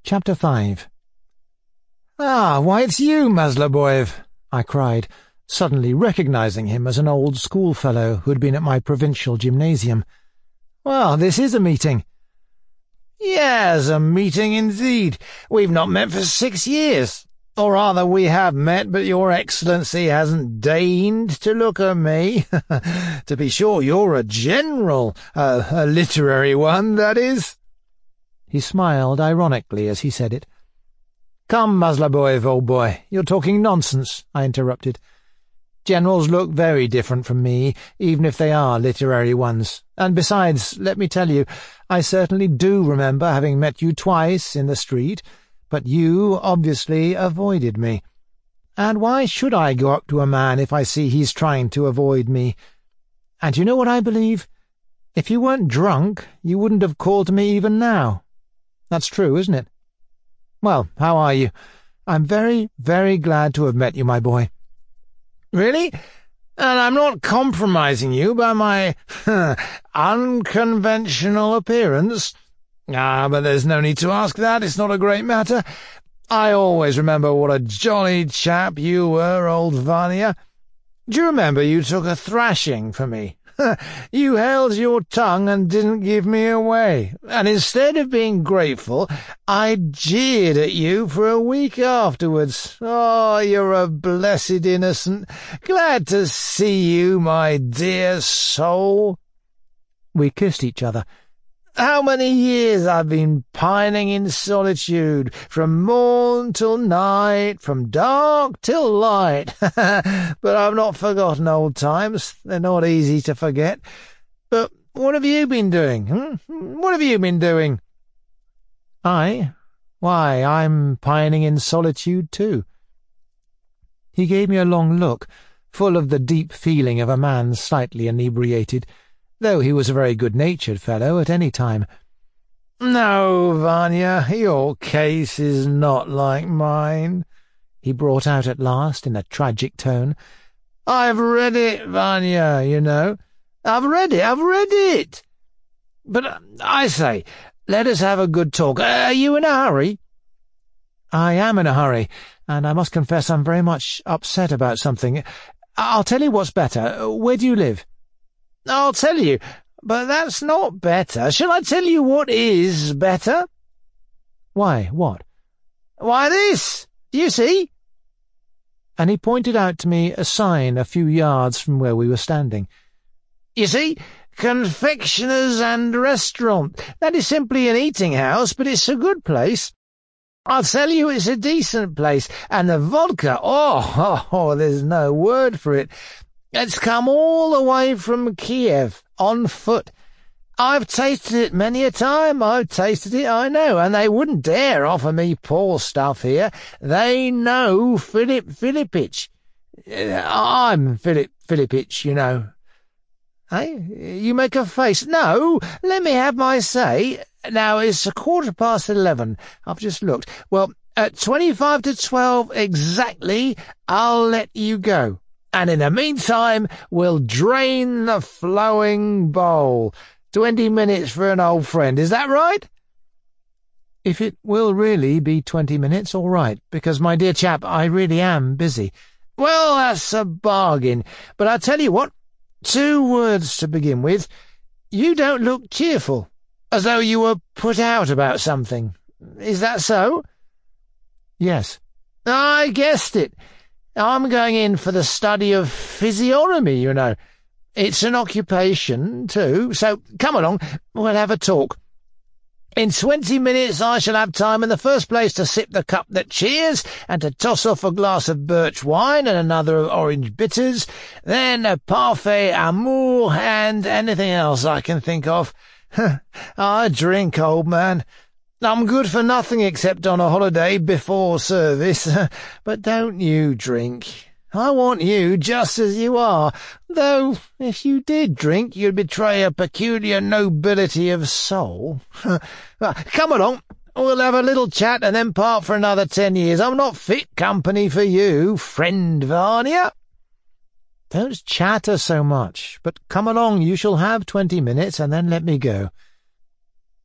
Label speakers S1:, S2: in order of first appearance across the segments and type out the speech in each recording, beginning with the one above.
S1: Chapter 5. "Ah, why, it's you, Masloböev," I cried, suddenly recognizing him as an old schoolfellow who had been at my provincial gymnasium. "Well, this is a meeting."
S2: "Yes, a meeting indeed. We've not met for 6 years. Or rather, we have met, but your Excellency hasn't deigned to look at me. To be sure, you're a general, a literary one, that is."
S1: He smiled ironically as he said it.
S2: "Come, Masloböev, old boy, you're talking nonsense," I interrupted.
S1: "Generals look very different from me, even if they are literary ones. And besides, let me tell you, I certainly do remember having met you twice in the street, but you obviously avoided me. And why should I go up to a man if I see he's trying to avoid me? And you know what I believe? If you weren't drunk, you wouldn't have called to me even now. That's true, isn't it? Well, how are you? I'm very, very glad to have met you, my boy."
S2: "Really? And I'm not compromising you by my unconventional appearance? Ah, but there's no need to ask that. It's not a great matter. I always remember what a jolly chap you were, old Vanya. Do you remember you took a thrashing for me? You held your tongue and didn't give me away, and instead of being grateful, I jeered at you for a week afterwards. Oh, you're a blessed innocent. Glad to see you, my dear soul."
S1: We kissed each other.
S2: "How many years I've been pining in solitude, from morn till night, from dark till light. But I've not forgotten old times. They're not easy to forget. But what have you been doing? What have you been doing?"
S1: "I? Why, I'm pining in solitude too." He gave me a long look, full of the deep feeling of a man slightly inebriated, though he was a very good-natured fellow at any time.
S2: "No, Vanya, your case is not like mine," he brought out at last in a tragic tone. "I've read it, Vanya, you know. I've read it. But, I say, let us have a good talk. Are you in a hurry?"
S1: "I am in a hurry, and I must confess I'm very much upset about something. I'll tell you what's better. Where do you live?"
S2: "I'll tell you, but that's not better. Shall I tell you what is better?"
S1: "Why, what?"
S2: "Why, this. Do you see?"
S1: And he pointed out to me a sign a few yards from where we were standing.
S2: "You see? Confectioners and Restaurant. That is simply an eating house, but it's a good place. I'll tell you it's a decent place, and the vodka, there's no word for it. It's come all the way from Kiev, on foot. I've tasted it many a time. I've tasted it, I know, and they wouldn't dare offer me poor stuff here. They know Philip Philippich. I'm Philip Philippich, you know." "Hey, you make a face. No, let me have my say. Now, it's 11:15. I've just looked. Well, at 25 to 12 exactly, I'll let you go. And in the meantime, we'll drain the flowing bowl. 20 minutes for an old friend. Is that right?"
S1: "If it will really be 20 minutes, all right, because, my dear chap, I really am busy."
S2: "Well, that's a bargain. But I tell you what, 2 words to begin with. You don't look cheerful, as though you were put out about something. Is that so?"
S1: "Yes."
S2: "I guessed it. I'm going in for the study of physiognomy, you know. It's an occupation, too, so come along, we'll have a talk. In 20 minutes I shall have time in the first place to sip the cup that cheers, and to toss off a glass of birch wine and another of orange bitters, then a parfait amour and anything else I can think of. I drink, old man. I'm good for nothing except on a holiday before service, but don't you drink. I want you just as you are, though if you did drink you'd betray a peculiar nobility of soul. Come along, we'll have a little chat and then part for another 10 years. I'm not fit company for you, friend Vanya."
S1: "Don't chatter so much, but come along, you shall have 20 minutes, and then let me go."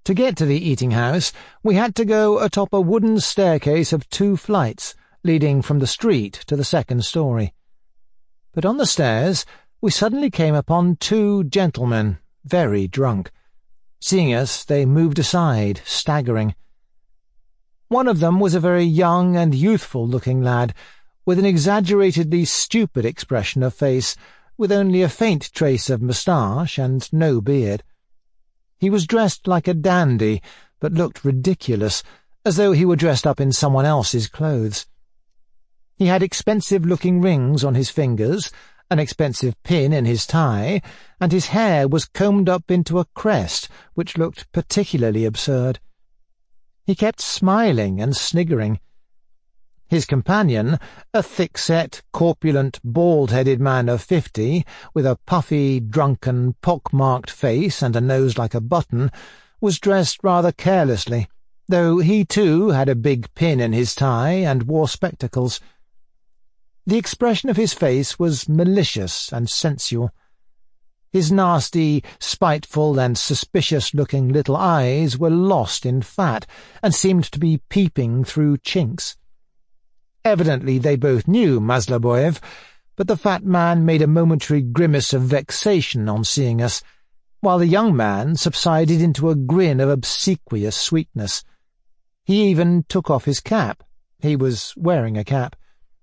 S1: To get to the eating-house, we had to go atop a wooden staircase of 2 flights, leading from the street to the 2nd story. But on the stairs, we suddenly came upon 2 gentlemen, very drunk. Seeing us, they moved aside, staggering. One of them was a very young and youthful-looking lad, with an exaggeratedly stupid expression of face, with only a faint trace of moustache and no beard. He was dressed like a dandy, but looked ridiculous, as though he were dressed up in someone else's clothes. He had expensive-looking rings on his fingers, an expensive pin in his tie, and his hair was combed up into a crest, which looked particularly absurd. He kept smiling and sniggering. His companion, a thick-set, corpulent, bald-headed man of 50, with a puffy, drunken, pock-marked face and a nose like a button, was dressed rather carelessly, though he too had a big pin in his tie and wore spectacles. The expression of his face was malicious and sensual. His nasty, spiteful and suspicious-looking little eyes were lost in fat, and seemed to be peeping through chinks. Evidently they both knew Masloböev, but the fat man made a momentary grimace of vexation on seeing us, while the young man subsided into a grin of obsequious sweetness. He even took off his cap. He was wearing a cap.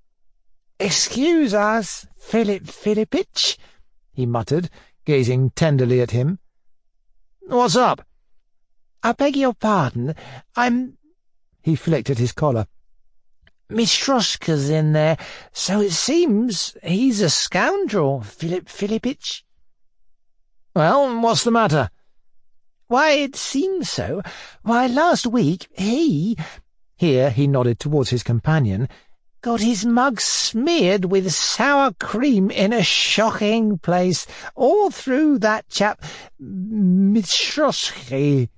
S2: "Excuse us, Philip Philippitch," he muttered, gazing tenderly at him.
S1: "What's up?"
S2: "I beg your pardon.
S1: He flicked at his collar.
S2: Mistroshka's in there, so it seems he's a scoundrel, Philip Philippitch."
S1: "Well, what's the matter?"
S2: "Why, it seems so. Why, last week here he nodded towards his companion, got his mug smeared with sour cream in a shocking place, all through that chap Mistroshki."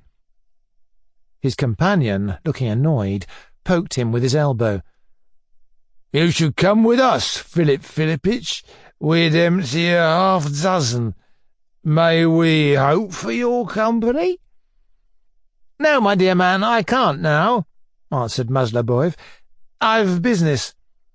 S1: His companion, looking annoyed, poked him with his elbow.
S3: "You should come with us, Philip Philippitch. We'd empty a half-dozen. May we hope for your company?"
S1: "No, my dear man, I can't now," answered Masloböev. "I've business."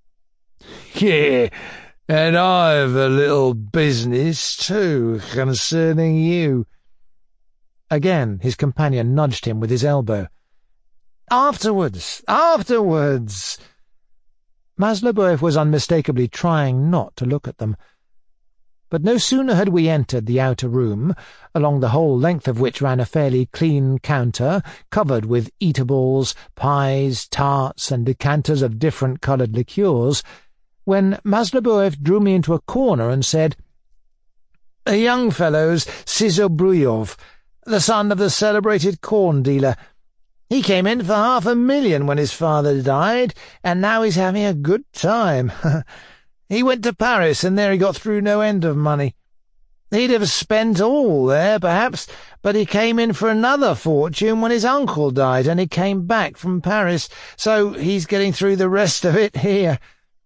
S3: "Yeah, and I've a little business, too, concerning you."
S1: Again his companion nudged him with his elbow.
S2: Afterwards.
S1: Masloböev was unmistakably trying not to look at them. But no sooner had we entered the outer room, along the whole length of which ran a fairly clean counter, covered with eatables, pies, tarts, and decanters of different-coloured liqueurs, when Masloböev drew me into a corner and said,
S2: "A young fellow's Zisobryov, the son of the celebrated corn dealer. He came in for $500,000 when his father died, and now he's having a good time. He went to Paris, and there he got through no end of money. He'd have spent all there, perhaps, but he came in for another fortune when his uncle died, and he came back from Paris, so he's getting through the rest of it here.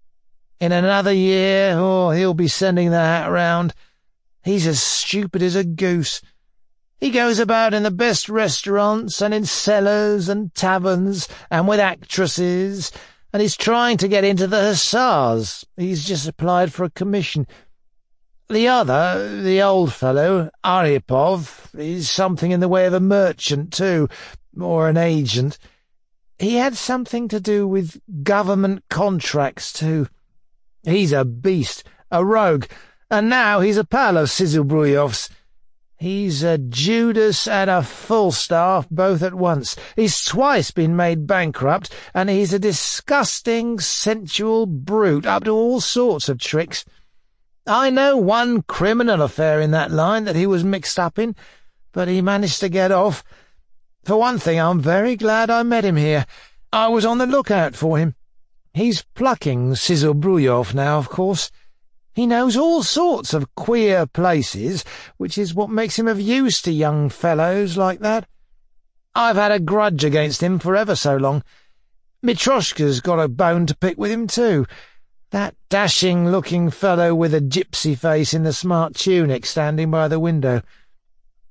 S2: In another year, he'll be sending the hat round. He's as stupid as a goose. He goes about in the best restaurants and in cellars and taverns and with actresses, and he's trying to get into the Hussars. He's just applied for a commission. The other, the old fellow, Aripov, is something in the way of a merchant, too, or an agent. He had something to do with government contracts, too. He's a beast, a rogue, and now he's a pal of Zisobryov's. He's a Judas and a Falstaff both at once. He's twice been made bankrupt, and he's a disgusting, sensual brute, up to all sorts of tricks. I know one criminal affair in that line that he was mixed up in, but he managed to get off. For one thing, I'm very glad I met him here. I was on the lookout for him. He's plucking Zisobryov now, of course. He knows all sorts of queer places, which is what makes him of use to young fellows like that. I've had a grudge against him for ever so long. Mitroshka's got a bone to pick with him, too. That dashing-looking fellow with a gypsy face in the smart tunic standing by the window.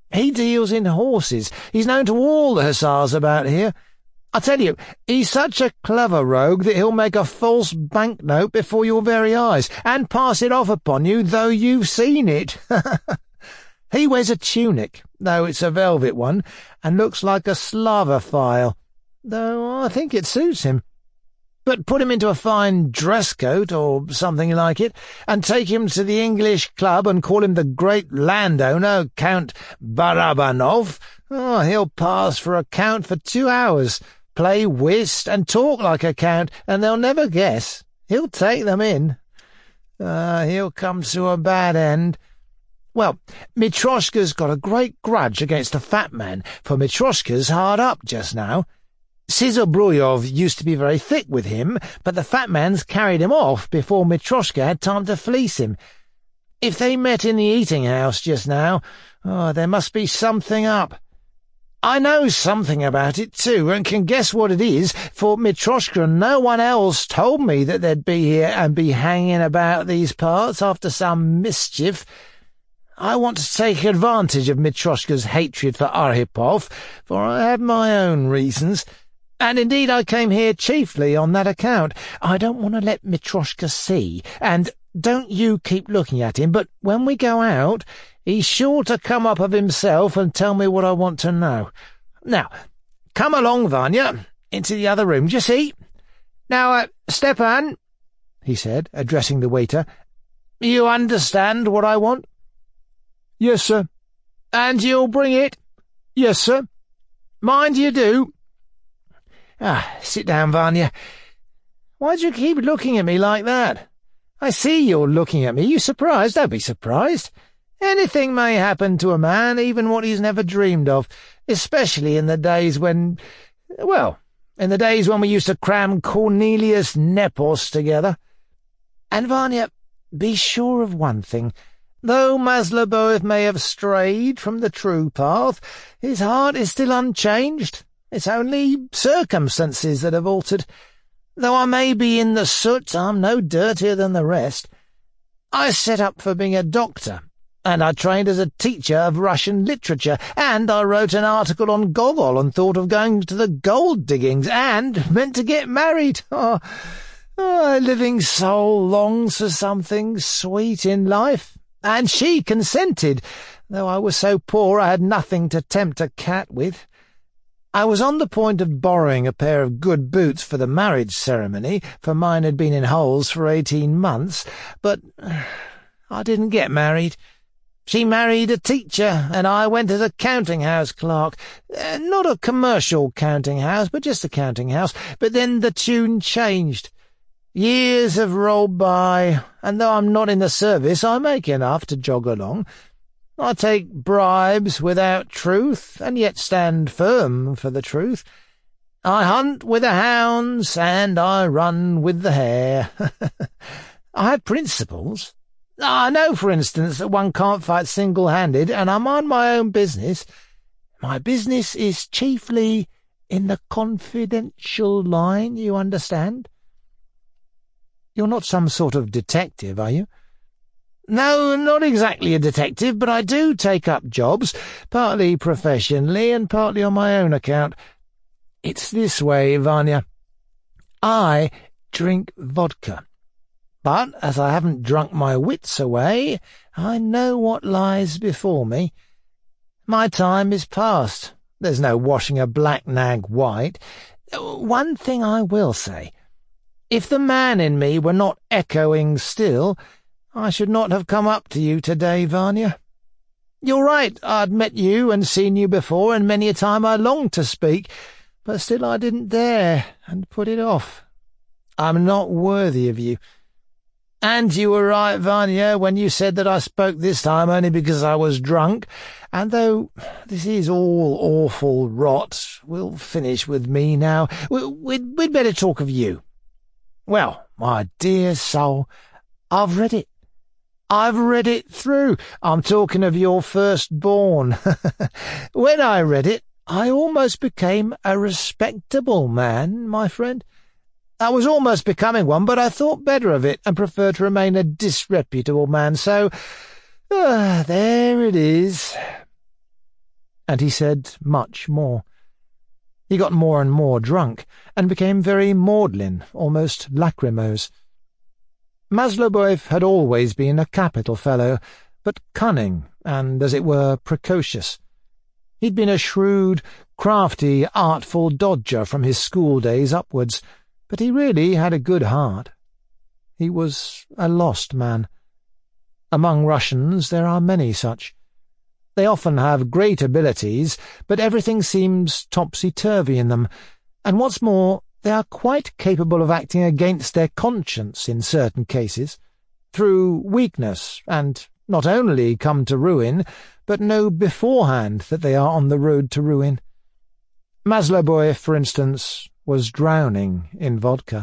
S2: He deals in horses. He's known to all the hussars about here. I tell you, he's such a clever rogue that he'll make a false banknote before your very eyes, and pass it off upon you, though you've seen it. He wears a tunic, though it's a velvet one, and looks like a Slavophile, though I think it suits him. But put him into a fine dress coat, or something like it, and take him to the English club and call him the great landowner, Count Barabanov, he'll pass for a count for 2 hours, play whist, and talk like a count, and they'll never guess. He'll take them in. He'll come to a bad end. Well, Mitroshka's got a great grudge against the fat man, for Mitroshka's hard up just now. Sizobryov used to be very thick with him, but the fat man's carried him off before Mitroshka had time to fleece him. If they met in the eating-house just now, there must be something up. I know something about it, too, and can guess what it is, for Mitroshka and no one else told me that they'd be here and be hanging about these parts after some mischief. I want to take advantage of Mitroshka's hatred for Arhipov, for I have my own reasons, and indeed I came here chiefly on that account. I don't want to let Mitroshka see, and don't you keep looking at him, but when we go out, he's sure to come up of himself and tell me what I want to know. Now, come along, Vanya, into the other room, d'ye see? Now, Stepan, he said, addressing the waiter, you understand what I want?
S1: Yes, sir.
S2: And you'll bring it?
S1: Yes, sir.
S2: Mind you do. Sit down, Vanya. Why do you keep looking at me like that? I see you're looking at me. You surprised? Don't be surprised. Anything may happen to a man, even what he's never dreamed of, especially in the days when we used to cram Cornelius Nepos together. And, Vanya, be sure of one thing. Though Maslobov may have strayed from the true path, his heart is still unchanged. It's only circumstances that have altered. Though I may be in the soot, I'm no dirtier than the rest. I set up for being a doctor, and I trained as a teacher of Russian literature, and I wrote an article on Gogol and thought of going to the gold diggings, and meant to get married. A living soul longs for something sweet in life. And she consented, though I was so poor I had nothing to tempt a cat with. I was on the point of borrowing a pair of good boots for the marriage ceremony, for mine had been in holes for 18 months, but I didn't get married. She married a teacher, and I went as a counting-house clerk. Not a commercial counting-house, but just a counting-house. But then the tune changed. Years have rolled by, and though I'm not in the service, I make enough to jog along. I take bribes without truth, and yet stand firm for the truth. I hunt with the hounds, and I run with the hare. I have principles. I know, for instance, that one can't fight single-handed, and I mind my own business. My business is chiefly in the confidential line, you understand? You're not some sort of detective, are you? No, not exactly a detective, but I do take up jobs, partly professionally and partly on my own account. It's this way, Vanya. I drink vodka. But as I haven't drunk my wits away, I know what lies before me. My time is past. There's no washing a black nag white. One thing I will say. If the man in me were not echoing still, I should not have come up to you today, Vanya. You're right, I'd met you and seen you before, and many a time I longed to speak, but still I didn't dare, and put it off. I'm not worthy of you. And you were right, Vanya, when you said that I spoke this time only because I was drunk, and though this is all awful rot, we'll finish with me now. We'd better talk of you. Well, my dear soul, I've read it. I've read it through. I'm talking of your firstborn. When I read it, I almost became a respectable man, my friend. I was almost becoming one, but I thought better of it and preferred to remain a disreputable man, so there it is.
S1: and he said much more. He got more and more drunk, and became very maudlin, almost lachrymose. Masloböev had always been a capital fellow, but cunning and, as it were, precocious. He'd been a shrewd, crafty, artful dodger from his school days upwards, but he really had a good heart. He was a lost man. Among Russians there are many such. They often have great abilities, but everything seems topsy-turvy in them, and what's more, they are quite capable of acting against their conscience in certain cases, through weakness, and not only come to ruin, but know beforehand that they are on the road to ruin. Masloböev, for instance, was drowning in vodka.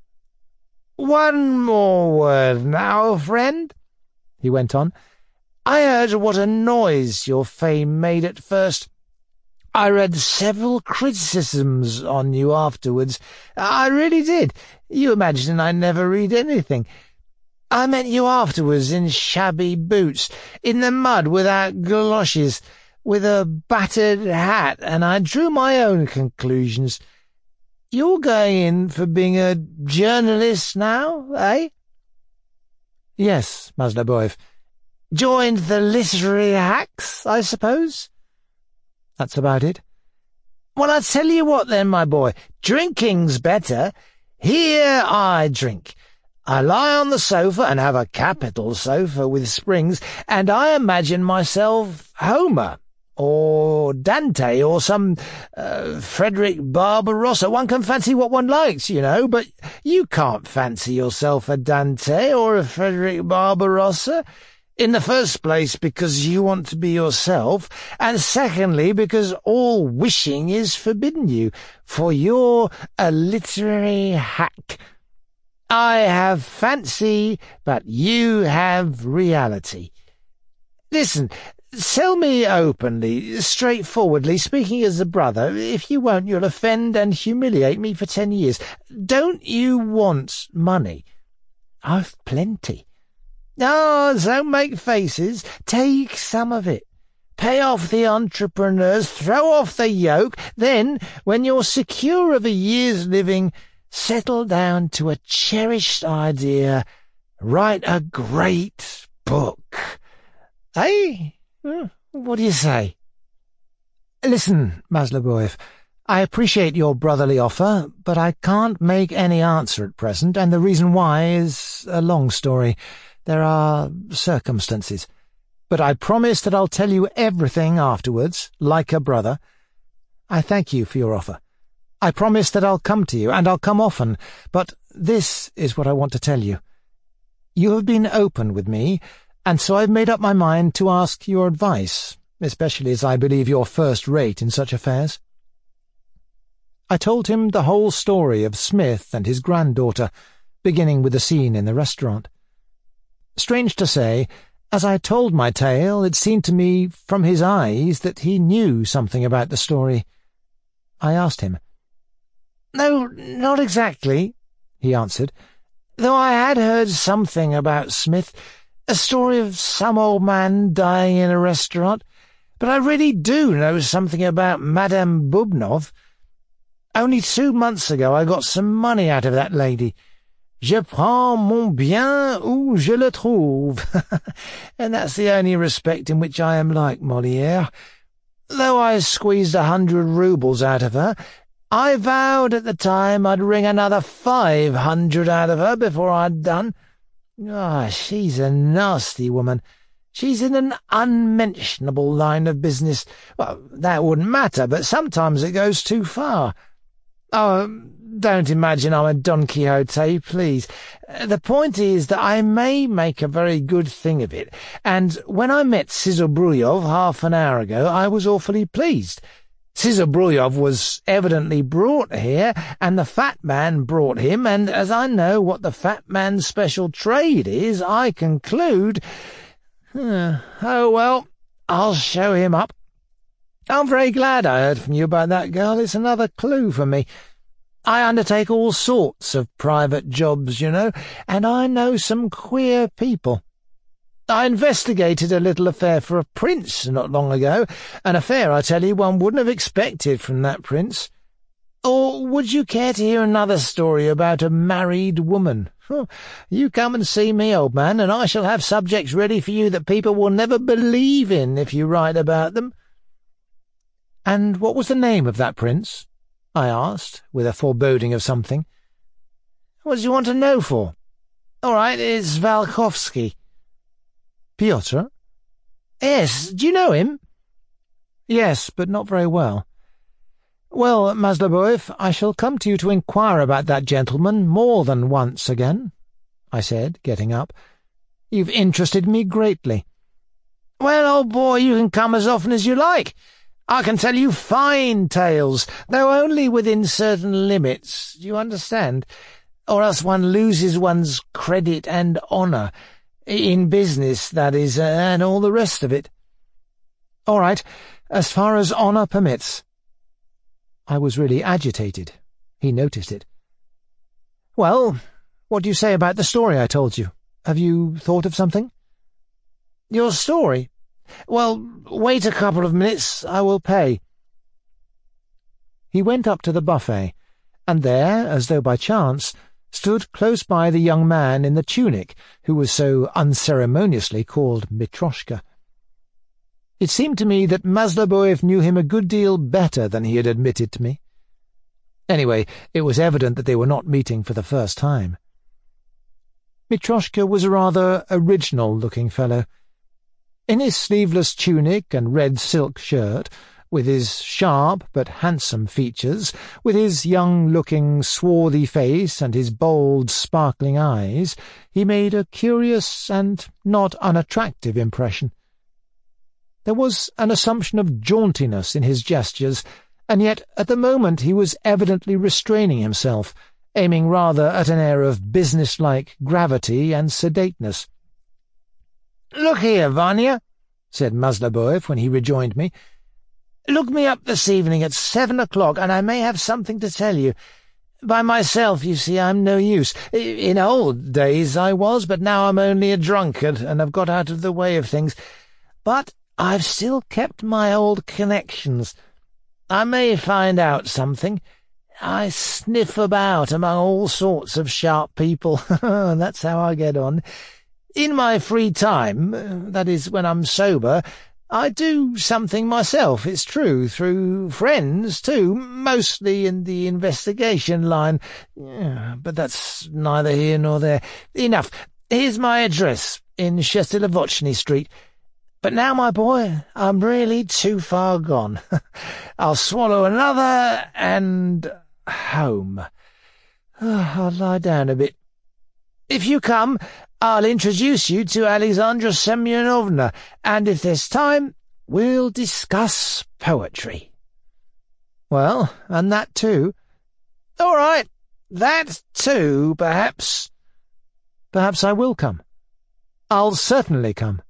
S2: "One more word now, friend," he went on. "I heard what a noise your fame made at first. I read several criticisms on you afterwards. I really did. You imagine I never read anything. I met you afterwards in shabby boots, in the mud without goloshes, with a battered hat, and I drew my own conclusions. You're going in for being a journalist now, eh?"
S1: "Yes, Masloböev."
S2: "Joined the literary hacks, I suppose?"
S1: "That's about it."
S2: "Well, I tell you what then, my boy, drinking's better. Here I drink. I lie on the sofa, and have a capital sofa with springs, and I imagine myself Homer, or Dante, or some Frederick Barbarossa. One can fancy what one likes, you know, but you can't fancy yourself a Dante or a Frederick Barbarossa. In the first place, because you want to be yourself, and secondly, because all wishing is forbidden you, for you're a literary hack. I have fancy, but you have reality. Listen, tell me openly, straightforwardly, speaking as a brother. If you won't, you'll offend and humiliate me for 10 years. Don't you want money?"
S1: "I've plenty."
S2: "Oh, don't make faces. Take some of it. Pay off the entrepreneurs, throw off the yoke, then, when you're secure of a year's living, settle down to a cherished idea, write a great book. Eh? What do you say?"
S1: "Listen, Masloböev, I appreciate your brotherly offer, but I can't make any answer at present, and the reason why is a long story. There are circumstances. But I promise that I'll tell you everything afterwards, like a brother. I thank you for your offer. I promise that I'll come to you, and I'll come often, but this is what I want to tell you. You have been open with me, and so I've made up my mind to ask your advice, especially as I believe you're first-rate in such affairs." I told him the whole story of Smith and his granddaughter, beginning with the scene in the restaurant. Strange to say, as I told my tale, it seemed to me from his eyes that he knew something about the story. I asked him.
S2: "No, not exactly," he answered, "though I had heard something about Smith, a story of some old man dying in a restaurant, but I really do know something about Madame Bubnov. Only 2 months ago I got some money out of that lady. Je prends mon bien où je le trouve, and that's the only respect in which I am like Molière. Though I squeezed 100 roubles out of her, I vowed at the time I'd wring another 500 out of her before I'd done. She's a nasty woman. She's in an unmentionable line of business. Well, that wouldn't matter, but sometimes it goes too far. Oh, don't imagine I'm a Don Quixote, please. The point is that I may make a very good thing of it, and when I met Zisobryov half an hour ago, I was awfully pleased. Zisobryov was evidently brought here, and the fat man brought him, and as I know what the fat man's special trade is, I conclude— oh, well, I'll show him up. I'm very glad I heard from you about that girl. It's another clue for me. I undertake all sorts of private jobs, you know, and I know some queer people. I investigated a little affair for a prince not long ago, an affair, I tell you, one wouldn't have expected from that prince. Or would you care to hear another story about a married woman? You come and see me, old man, and I shall have subjects ready for you that people will never believe in if you write about them."
S1: "And what was the name of that prince?" I asked, with a foreboding of something.
S2: "What do you want to know for?" "All right, it's Volkovsky."
S1: "Pyotr?"
S2: "Yes, do you know him?"
S1: "Yes, but not very well." "Well, Masloböev, I shall come to you to inquire about that gentleman more than once again," I said, getting up. "You've interested me greatly."
S2: "Well, old boy, you can come as often as you like. I can tell you fine tales, though only within certain limits, do you understand? Or else one loses one's credit and honour. In business, that is, and all the rest of it."
S1: "All right, as far as honour permits." I was really agitated. He noticed it. "Well, what do you say about the story I told you? Have you thought of something?"
S2: "Your story? Well, wait a couple of minutes, I will pay."
S1: He went up to the buffet, and there, as though by chance, stood close by the young man in the tunic who was so unceremoniously called Mitroshka. It seemed to me that Masloböev knew him a good deal better than he had admitted to me. Anyway, it was evident that they were not meeting for the first time. Mitroshka was a rather original-looking fellow. In his sleeveless tunic and red silk shirt, with his sharp but handsome features, with his young-looking, swarthy face and his bold, sparkling eyes, he made a curious and not unattractive impression. There was an assumption of jauntiness in his gestures, and yet at the moment he was evidently restraining himself, aiming rather at an air of business-like gravity and sedateness.
S2: "Look here, Vanya," said Masloböev when he rejoined me. "Look me up this evening at 7 o'clock, and I may have something to tell you. By myself, you see, I'm no use. In old days I was, but now I'm only a drunkard, and have got out of the way of things. But I've still kept my old connections. I may find out something. I sniff about among all sorts of sharp people. That's how I get on. In my free time, that is, when I'm sober, I do something myself, it's true, through friends, too, mostly in the investigation line. But that's neither here nor there. Enough. Here's my address, in Shestilovochny Street. But now, my boy, I'm really too far gone. I'll swallow another, and home. I'll lie down a bit. If you come, I'll introduce you to Alexandra Semyonovna, and if there's time, we'll discuss poetry."
S1: "Well, and that too."
S2: "All right, that too, perhaps."
S1: "Perhaps I will come. I'll certainly come."